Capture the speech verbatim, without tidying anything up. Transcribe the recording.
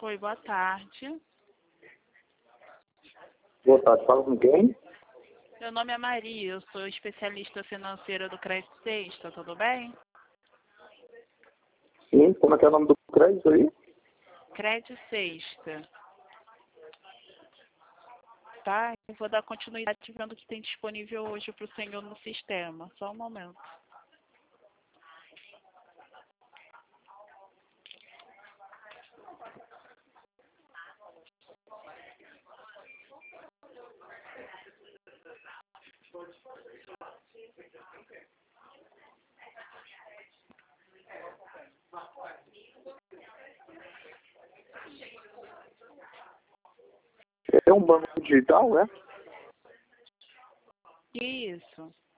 Oi, boa tarde. Boa tarde, fala com quem? Meu nome é Maria, eu sou especialista financeira do Crédito Sexta, tudo bem? Sim, como é que é o nome do crédito aí? Crédito Sexta. Tá? Eu vou dar continuidade vendo o que tem disponível hoje para o senhor no sistema. Só um momento. É um banco digital, é? Isso.